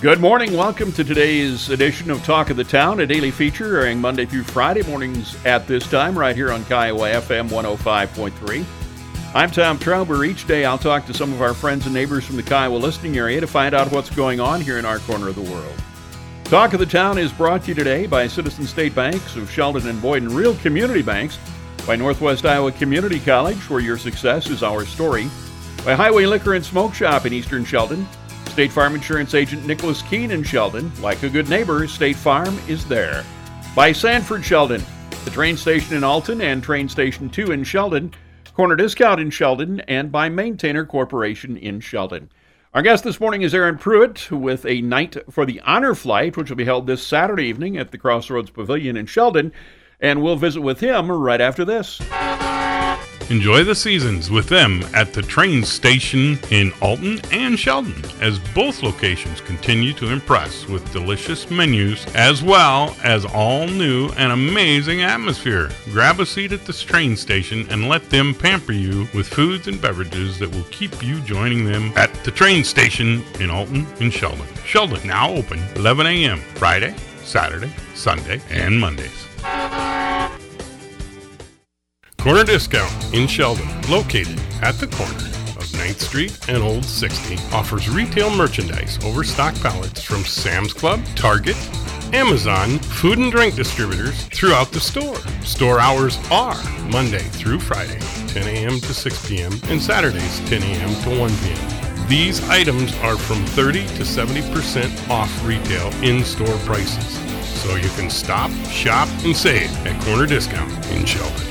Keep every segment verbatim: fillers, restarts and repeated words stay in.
Good morning. Welcome to today's edition of Talk of the Town, a daily feature airing Monday through Friday mornings at this time right here on Kiowa F M one oh five point three. I'm Tom Trauber. Each day I'll talk to some of our friends and neighbors from the Kiowa listening area to find out what's going on here in our corner of the world. Talk of the Town is brought to you today by Citizen State Banks of Sheldon and Boyden, Real Community Banks, by Northwest Iowa Community College, where your success is our story, by Highway Liquor and Smoke Shop in Eastern Sheldon, State Farm Insurance Agent Nicholas Keene in Sheldon. Like a good neighbor, State Farm is there. By Sanford Sheldon, the train station in Alton and train station two in Sheldon, Corner Discount in Sheldon, and by Maintainer Corporation in Sheldon. Our guest this morning is Aaron Pruitt with a Night for the Honor Flight, which will be held this Saturday evening at the Crossroads Pavilion in Sheldon, and we'll visit with him right after this. Enjoy the seasons with them at the train station in Alton and Sheldon, as both locations continue to impress with delicious menus as well as all new and amazing atmosphere. Grab a seat at this train station and let them pamper you with foods and beverages that will keep you joining them at the train station in Alton and Sheldon. Sheldon, now open eleven a.m. Friday, Saturday, Sunday, and Mondays. Corner Discount in Sheldon, located at the corner of ninth Street and Old sixty, offers retail merchandise over stock pallets from Sam's Club, Target, Amazon, food and drink distributors throughout the store. Store hours are Monday through Friday, ten a.m. to six p.m., and Saturdays, ten a.m. to one p.m. These items are from thirty to seventy percent off retail in-store prices, so you can stop, shop, and save at Corner Discount in Sheldon.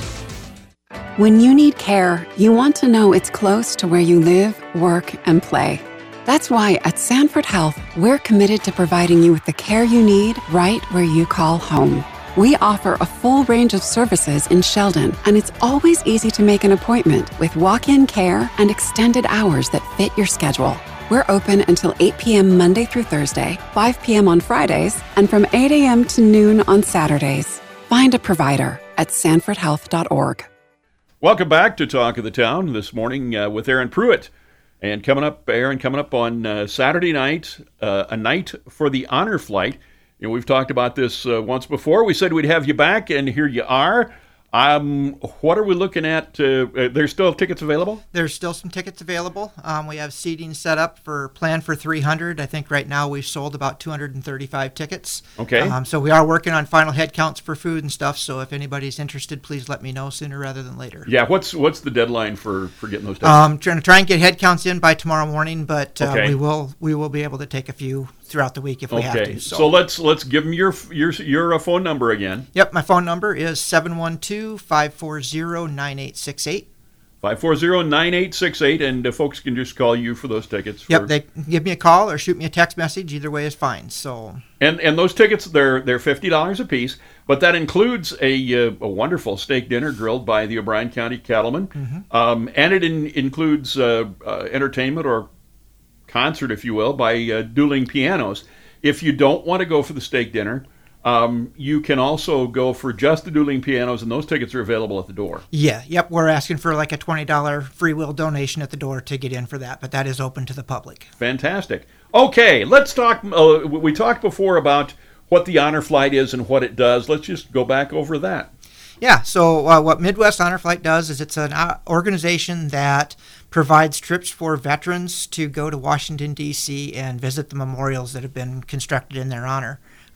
When you need care, you want to know it's close to where you live, work, and play. That's why at Sanford Health, we're committed to providing you with the care you need right where you call home. We offer a full range of services in Sheldon, and it's always easy to make an appointment with walk-in care and extended hours that fit your schedule. We're open until eight p.m. Monday through Thursday, five p.m. on Fridays, and from eight a.m. to noon on Saturdays. Find a provider at sanford health dot org. Welcome back to Talk of the Town this morning uh, with Aaron Pruitt. And coming up, Aaron, coming up on uh, Saturday night, uh, a night for the honor flight. You know, we've talked about this uh, once before. We said we'd have you back, and here you are. Um, what are we looking at? Uh, uh, there's still tickets available? There's still some tickets available. Um, we have seating set up for plan for three hundred. I think right now we've sold about two hundred thirty-five tickets. Okay. Um, so we are working on final head counts for food and stuff. So if anybody's interested, please let me know sooner rather than later. Yeah. What's what's the deadline for, for getting those tickets? Um, trying to try and get head counts in by tomorrow morning, but uh, okay. we will we will be able to take a few throughout the week if we okay. have to. So. so let's let's give them your your your uh, phone number again. Yep, my phone number is seven one two, five four zero, nine eight six eight. five four zero, nine eight six eight, and uh, folks can just call you for those tickets. For... Yep, they can give me a call or shoot me a text message. Either way is fine. So and and those tickets they're they're fifty dollars a piece, but that includes a uh, a wonderful steak dinner grilled by the O'Brien County Cattlemen, mm-hmm. um, and it in, includes uh, uh, entertainment or concert, if you will, by uh, dueling pianos. If you don't want to go for the steak dinner, um, you can also go for just the dueling pianos, and those tickets are available at the door. Yeah, yep. We're asking for like a twenty dollars free will donation at the door to get in for that, but that is open to the public. Fantastic. Okay, let's talk. Uh, we talked before about what the Honor Flight is and what it does. Let's just go back over that. Yeah, so uh, what Midwest Honor Flight does is it's an uh, organization that provides trips for veterans to go to Washington, D C and visit the memorials that have been constructed in their honor.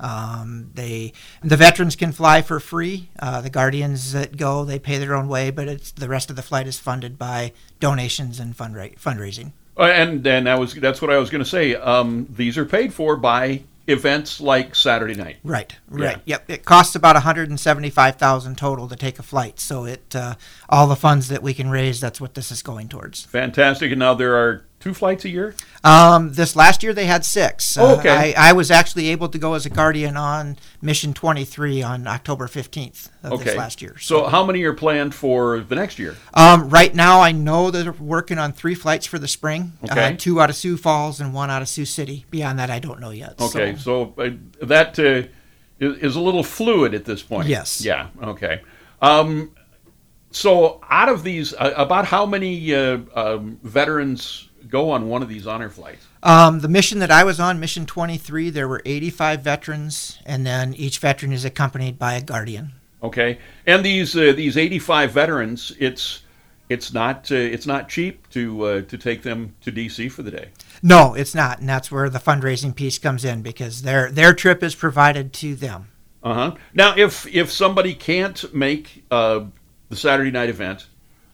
Um, they the veterans can fly for free. Uh, the Guardians that go, they pay their own way, but it's the rest of the flight is funded by donations and fundra- fundraising. Uh, and and that was that's what I was going to say. Um, these are paid for by events like Saturday night. Right, right. Yeah. Yep. It costs about one hundred seventy-five thousand dollars total to take a flight. So it uh, all the funds that we can raise, that's what this is going towards. Fantastic. And now there are two flights a year? Um, this last year they had six. Oh, okay. Uh, I, I was actually able to go as a Guardian on Mission twenty-three on October fifteenth of okay. this last year. So. so how many are planned for the next year? Um, right now I know that they're working on three flights for the spring. Okay. Uh, two out of Sioux Falls and one out of Sioux City. Beyond that I don't know yet. Okay, so, so uh, that uh, is, is a little fluid at this point. Yes. Yeah, okay. Um, so out of these, uh, about how many uh, um, veterans go on one of these honor flights? Um, the mission that I was on, Mission twenty-three, there were eighty-five veterans, and then each veteran is accompanied by a guardian. Okay, and these uh, these eighty-five veterans, it's it's not uh, it's not cheap to uh, to take them to D C for the day. No, it's not, and that's where the fundraising piece comes in, because their their trip is provided to them. Uh huh. Now, if if somebody can't make uh, the Saturday night event,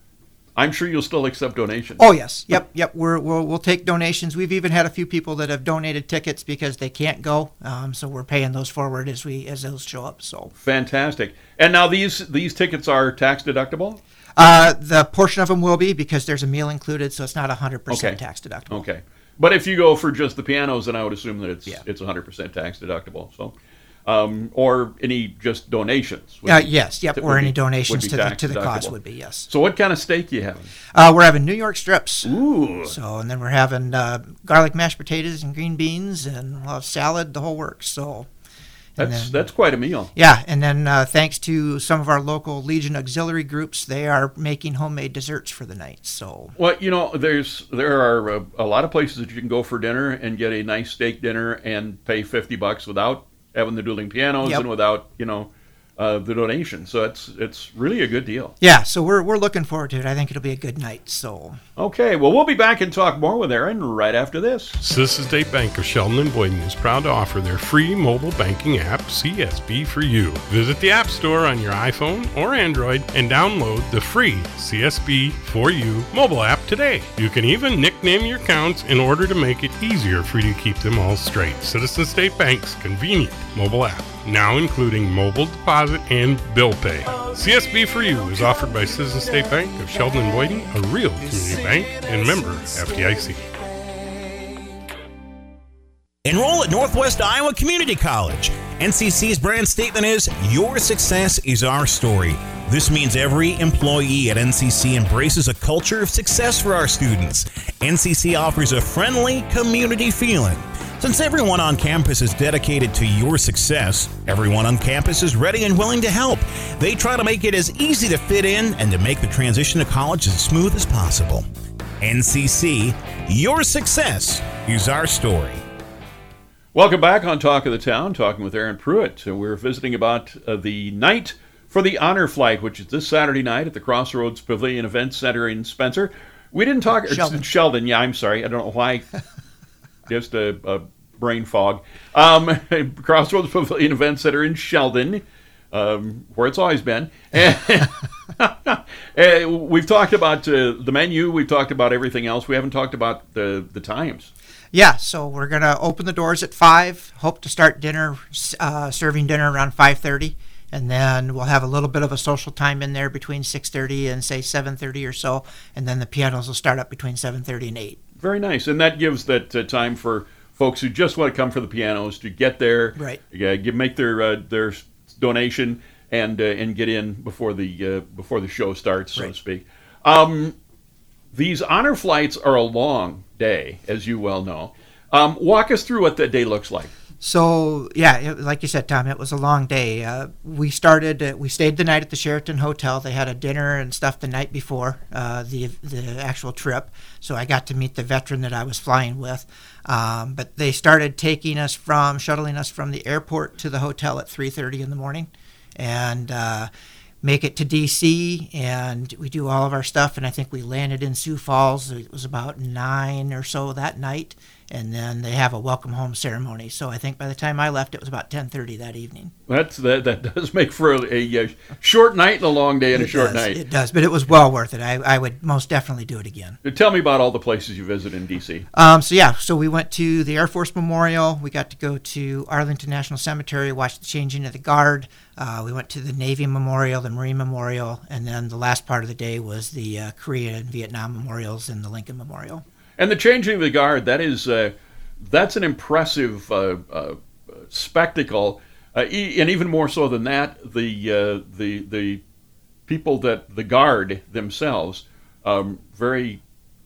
I'm sure you'll still accept donations. Oh yes, yep, yep. We're, we'll we'll take donations. We've even had a few people that have donated tickets because they can't go, um, so we're paying those forward as we as those show up. So fantastic. And now these these tickets are tax deductible? Uh, the portion of them will be, because there's a meal included, so it's not one hundred percent Okay. tax deductible. Okay. But if you go for just the pianos, then I would assume that it's Yeah. it's one hundred percent tax deductible. So, um, or any just donations. would Uh, be- yes, yep. that Or would any be- would donations be to the tax to the cause deductible. would be, yes. So what kind of steak you having? Uh, we're having New York strips. Ooh. So, and then we're having uh, garlic mashed potatoes and green beans, and we'll have salad, the whole works. So, and That's then- that's quite a meal. yeah, and then uh, thanks to some of our local Legion auxiliary groups, they are making homemade desserts for the night. So, Well, you know, there's there are a, a lot of places that you can go for dinner and get a nice steak dinner and pay fifty bucks without having the dueling pianos Yep. and without, you know, uh, the donation. So it's it's really a good deal. yeah, so we're we're looking forward to it. I think it'll be a good night. So, Okay, well, we'll be back and talk more with Aaron right after this. Citizens State Bank of Sheldon and Boyden is proud to offer their free mobile banking app, C S B for You. Visit the App Store on your iPhone or Android and download the free C S B for You mobile app today. You can even nickname your accounts in order to make it easier for you to keep them all straight. Citizens State Bank's convenient mobile app, now including mobile deposit and bill pay. C S B for You is offered by Citizens State Bank of Sheldon and Boyden, a real community bank and member F D I C. Enroll at Northwest Iowa Community College. N C C's brand statement is, your success is our story. This means every employee at N C C embraces a culture of success for our students. N C C offers a friendly community feeling. Since everyone on campus is dedicated to your success, everyone on campus is ready and willing to help. They try to make it as easy to fit in and to make the transition to college as smooth as possible. N C C, your success is our story. Welcome back on Talk of the Town, talking with Aaron Pruitt. Uh, We're visiting about uh, the night for the Honor Flight, which is this Saturday night at the Crossroads Pavilion Event Center in Spencer. We didn't talk... Sheldon. Sheldon, yeah, I'm sorry. I don't know why. Just a, a brain fog. Um, Crossroads Pavilion Event Center in Sheldon, um, where it's always been. uh, we've talked about uh, the menu. We've talked about everything else. We haven't talked about the, the times. yeah, so we're going to open the doors at five, hope to start dinner, uh, serving dinner around five thirty, and then we'll have a little bit of a social time in there between six thirty and, say, seven thirty or so, and then the pianos will start up between seven thirty and eight. Very nice. And that gives that uh, time for folks who just want to come for the pianos to get there, Right. yeah, give, make their uh, their donation, and uh, and get in before the uh, before the show starts, so Right. to speak. Um, these honor flights are a long day, as you well know. Um, walk us through what that day looks like. So, yeah, it, like you said, Tom, it was a long day. Uh, we started, uh, we stayed the night at the Sheraton Hotel. They had a dinner and stuff the night before uh, the the actual trip. So I got to meet the veteran that I was flying with. Um, but they started taking us from, shuttling us from the airport to the hotel at three thirty in the morning. And uh, make it to D C, and we do all of our stuff. And I think we landed in Sioux Falls. It was about nine or so that night. And then they have a welcome home ceremony. So I think by the time I left, it was about ten thirty that evening. That's that. That does make for a, a, a short night and a long day and a It short does, night. It does, but it was well worth it. I, I would most definitely do it again. Tell me about all the places you visit in D C. Um, so yeah, so we went to the Air Force Memorial. We got to go to Arlington National Cemetery, watch the changing of the guard. Uh, we went to the Navy Memorial, the Marine Memorial, and then the last part of the day was the uh, Korea and Vietnam memorials and the Lincoln Memorial. And the changing of the guard, that is, uh, that's an impressive uh, uh, spectacle, uh, e- and even more so than that, the uh, the the people that the guard themselves, um, very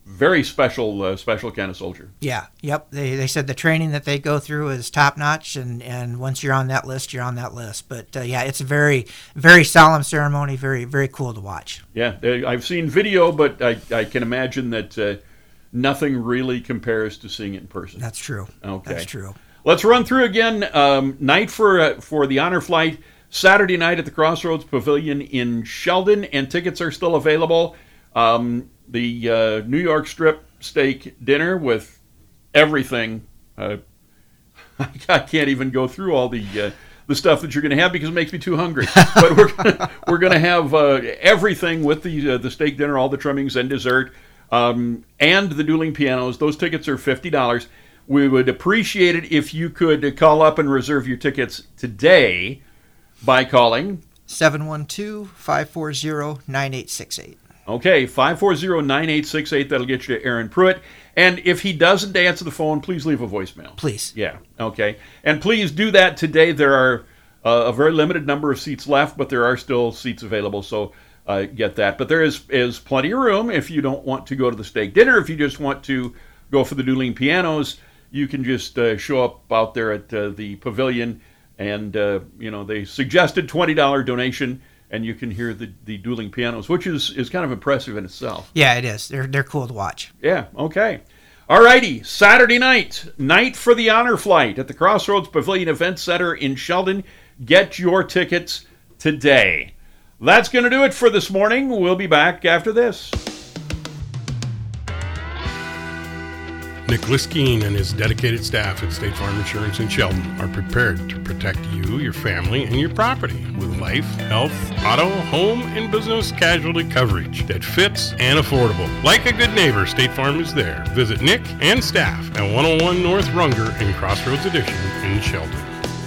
very special, uh, special kind of soldier. Yeah, yep. They they said the training that they go through is top notch, and, and once you're on that list, you're on that list. But uh, yeah, it's a very very solemn ceremony, very very cool to watch. Yeah, I've seen video, but I I can imagine that uh, nothing really compares to seeing it in person. That's true. Okay, that's true. Let's run through again. Um, night for uh, for the honor flight. Saturday night at the Crossroads Pavilion in Sheldon, and tickets are still available. Um, the uh, New York strip steak dinner with everything. Uh, I can't even go through all the uh, the stuff that you're going to have because it makes me too hungry. But we're gonna, we're going to have uh, everything with the uh, the steak dinner, all the trimmings and dessert, um, and the dueling pianos. Those tickets are fifty dollars. We would appreciate it if you could call up and reserve your tickets today by calling seven one two, five four zero, nine eight six eight. Okay, five four zero, nine eight six eight. That'll get you to Aaron Pruitt. And if he doesn't answer the phone, please leave a voicemail. Please. Yeah, okay. And please do that today. There are uh, a very limited number of seats left, but there are still seats available, so uh, get that. But there is, is plenty of room if you don't want to go to the steak dinner. If you just want to go for the dueling pianos, you can just uh, show up out there at uh, the pavilion. And, uh, you know, they suggested twenty dollars donation, and you can hear the, the dueling pianos, which is, is kind of impressive in itself. Yeah, it is. They're they're cool to watch. Yeah, okay. All righty, Saturday night, night for the honor flight at the Crossroads Pavilion Event Center in Sheldon. Get your tickets today. That's going to do it for this morning. We'll be back after this. Nick Liskeen and his dedicated staff at State Farm Insurance in Sheldon are prepared to protect you, your family, and your property with life, health, auto, home, and business casualty coverage that fits and affordable. Like a good neighbor, State Farm is there. Visit Nick and staff at one oh one North Runger in Crossroads Edition in Sheldon.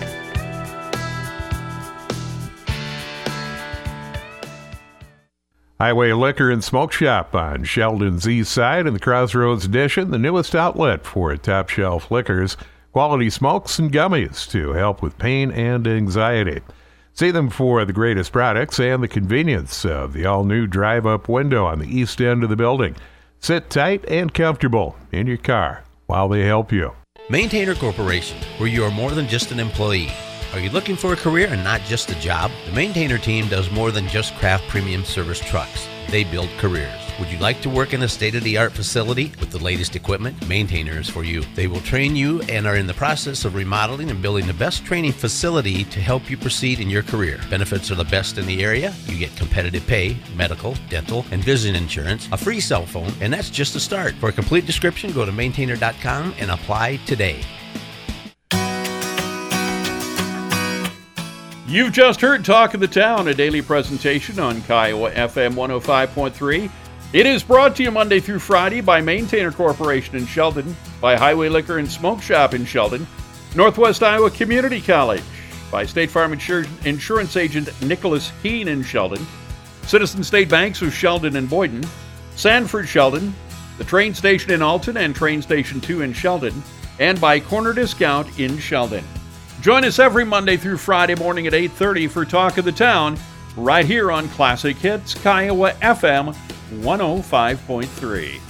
Highway Liquor and Smoke Shop on Sheldon's east side in the Crossroads Edition, the newest outlet for top shelf liquors, quality smokes and gummies to help with pain and anxiety. See them for the greatest products and the convenience of the all-new drive-up window on the east end of the building. Sit tight and comfortable in your car while they help you. Maintainer Corporation, where you are more than just an employee. Are you looking for a career and not just a job? The Maintainer team does more than just craft premium service trucks. They build careers. Would you like to work in a state-of-the-art facility with the latest equipment? Maintainer is for you. They will train you and are in the process of remodeling and building the best training facility to help you proceed in your career. Benefits are the best in the area. You get competitive pay, medical, dental, and vision insurance, a free cell phone, and that's just a start. For a complete description, go to maintainer dot com and apply today. You've just heard Talk of the Town, a daily presentation on Kiowa F M one oh five point three. It is brought to you Monday through Friday by Maintainer Corporation in Sheldon, by Highway Liquor and Smoke Shop in Sheldon, Northwest Iowa Community College, by State Farm Insur- Insurance Agent Nicholas Heen in Sheldon, Citizen State Banks of Sheldon and Boyden, Sanford Sheldon, the train station in Alton and train station two in Sheldon, and by Corner Discount in Sheldon. Join us every Monday through Friday morning at eight thirty for Talk of the Town, right here on Classic Hits, Kiowa F M one oh five point three.